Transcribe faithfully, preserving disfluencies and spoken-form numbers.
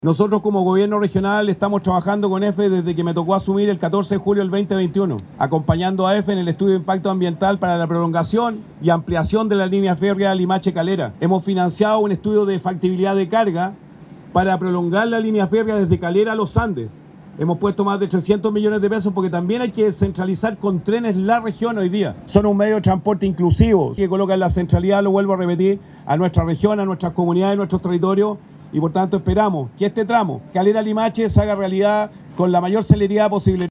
Nosotros como gobierno regional estamos trabajando con E F E desde que me tocó asumir el catorce de julio del veinte veintiuno, acompañando a E F E en el estudio de impacto ambiental para la prolongación y ampliación de la línea férrea Limache-Calera. Hemos financiado un estudio de factibilidad de carga para prolongar la línea férrea desde Calera a los Andes. Hemos puesto más de trescientos millones de pesos porque también hay que descentralizar con trenes la región hoy día. Son un medio de transporte inclusivo que coloca en la centralidad, lo vuelvo a repetir, a nuestra región, a nuestras comunidades, a nuestros territorios. Y por tanto esperamos que este tramo, Calera-Limache, se haga realidad con la mayor celeridad posible.